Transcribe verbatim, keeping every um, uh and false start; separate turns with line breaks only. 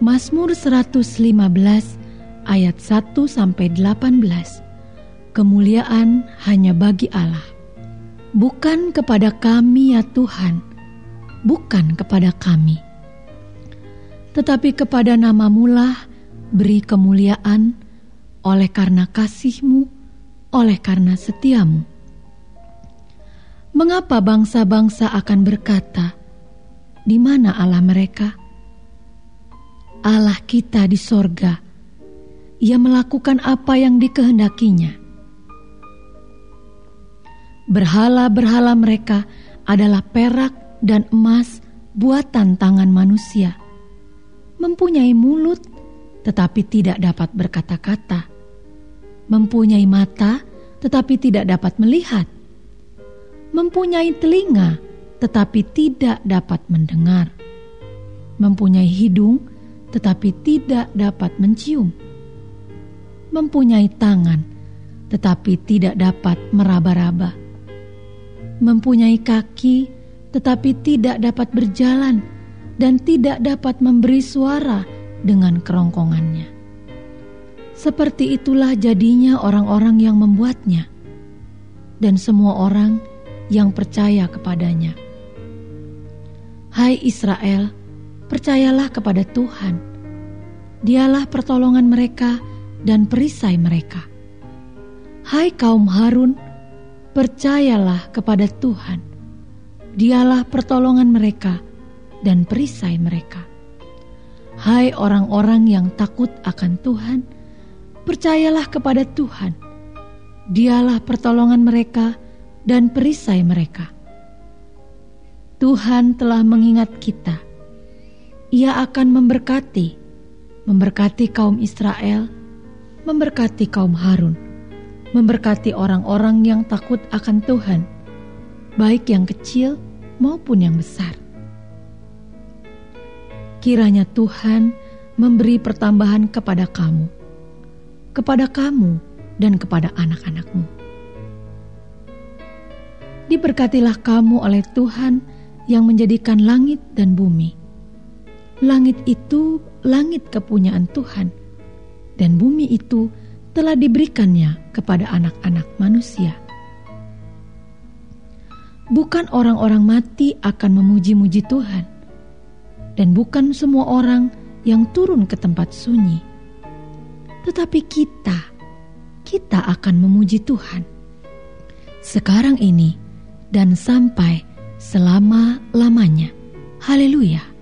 Mazmur seratus lima belas ayat satu sampai delapan belas. Kemuliaan hanya bagi Allah. Bukan kepada kami ya Tuhan, bukan kepada kami, tetapi kepada nama-Mu-lah beri kemuliaan, oleh karena kasih-Mu, oleh karena setia-Mu. Mengapa bangsa-bangsa akan berkata, di mana Allah mereka? Allah kita di sorga, Ia melakukan apa yang dikehendakinya. Berhala-berhala mereka adalah perak dan emas buatan tangan manusia, mempunyai mulut tetapi tidak dapat berkata-kata, mempunyai mata tetapi tidak dapat melihat, mempunyai telinga tetapi tidak dapat mendengar, mempunyai hidung tetapi tidak dapat mencium, mempunyai tangan tetapi tidak dapat meraba-raba, mempunyai kaki tetapi tidak dapat berjalan dan tidak dapat memberi suara dengan kerongkongannya. Seperti itulah jadinya orang-orang yang membuatnya dan semua orang yang percaya kepadanya. Hai Israel, percayalah kepada Tuhan. Dialah pertolongan mereka dan perisai mereka. Hai kaum Harun, percayalah kepada Tuhan. Dialah pertolongan mereka dan perisai mereka. Hai orang-orang yang takut akan Tuhan, percayalah kepada Tuhan. Dialah pertolongan mereka dan perisai mereka. Tuhan telah mengingat kita. Ia akan memberkati, memberkati kaum Israel, memberkati kaum Harun, memberkati orang-orang yang takut akan Tuhan, baik yang kecil maupun yang besar. Kiranya Tuhan memberi pertambahan kepada kamu, kepada kamu dan kepada anak-anakmu. Diberkatilah kamu oleh Tuhan yang menjadikan langit dan bumi. Langit itu langit kepunyaan Tuhan, dan bumi itu telah diberikannya kepada anak-anak manusia. Bukan orang-orang mati akan memuji-muji Tuhan, dan bukan semua orang yang turun ke tempat sunyi. Tetapi kita, kita akan memuji Tuhan sekarang ini dan sampai selama-lamanya. Haleluya!